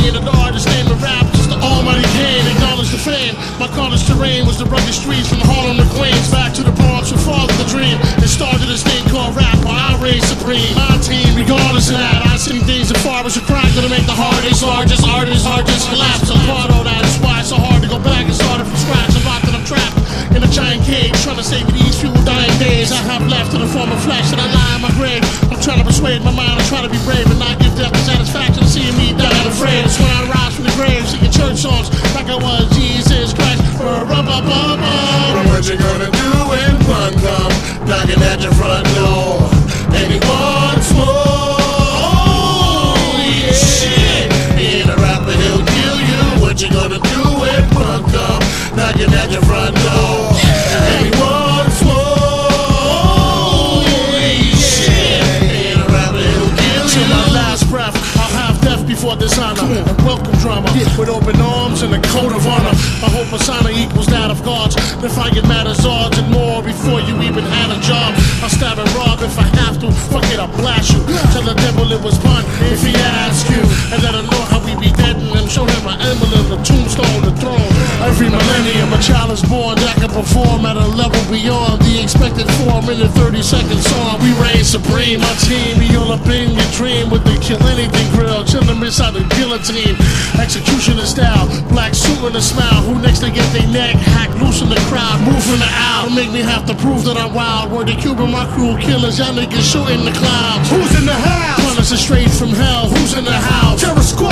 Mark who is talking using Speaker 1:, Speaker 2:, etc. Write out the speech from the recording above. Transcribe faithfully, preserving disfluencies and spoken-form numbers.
Speaker 1: reign, the largest name in rap, just the almighty Kane. Acknowledge the fame. My college terrain was the rugged streets from Harlem to Queens, back to the Bronx with father the dream. It started this thing called rap, while I reign supreme. My team, regardless of that, I seen things that far as a crack gonna make the hardest, largest artists, hardest collapse. I'm part of that. That's why it's so hard to go back and start it from scratch. I'm out that I'm trapped in a giant cage, trying to save these few dying days I have left in the form of flesh that I lie in my grave. I'm trying to persuade my mind, I'm trying to be brave and not give death the satisfaction of seeing me die afraid. That's when I rise from the grave, singing church songs like I was Jesus Christ.
Speaker 2: What you gonna do when fun come knocking at your front door? Anyone smoke? Yeah, shit. Being a rapper, he'll kill you. What you gonna do when fun come knocking at your front door? Anyone smoke? Yeah, shit. Being a rapper, he'll kill you.
Speaker 1: Till my last breath, I'll have death before dishonor and welcome drama with open arms and a code of honor. I hope persona equals that of God's. If I get mad as odds and more before you even had a job, I'll stab and rob if I have to. Fuck it, I'll blast you. Tell the devil it was fun if he asks you, and let him know how we be deadin' and show him my emblem, the tombstone, the throne. Every millennium a child is born that can perform at a level beyond the expected four minute thirty second song. We reign supreme. My team, we all up in your dream with the kill anything grill, chillin' inside the guillotine. Executioner style, black suit and a smile. Who next to get their neck hacked loose in the crowd, moving the aisle. Make me have to prove that I'm wild. Word to Cuba, my crew killers, y'all niggas shooting the clouds.
Speaker 2: Who's in the house?
Speaker 1: Punished straight from hell. Who's in the house?
Speaker 2: Terror Squad.